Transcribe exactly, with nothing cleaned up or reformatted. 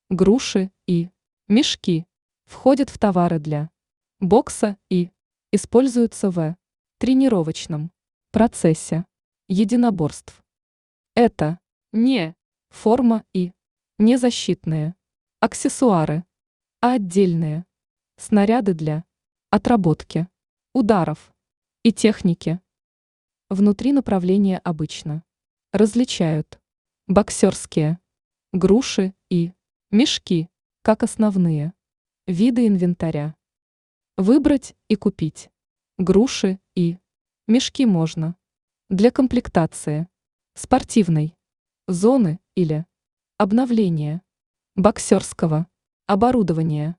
груши и мешки входят в товары для бокса и используются в тренировочном процессе единоборств. Это не форма и не защитные аксессуары, а отдельные снаряды для отработки ударов и техники. Внутри направления обычно различают боксерские груши и мешки как основные виды инвентаря. Выбрать и купить груши и мешки можно для комплектации спортивной зоны или обновления боксерского оборудования.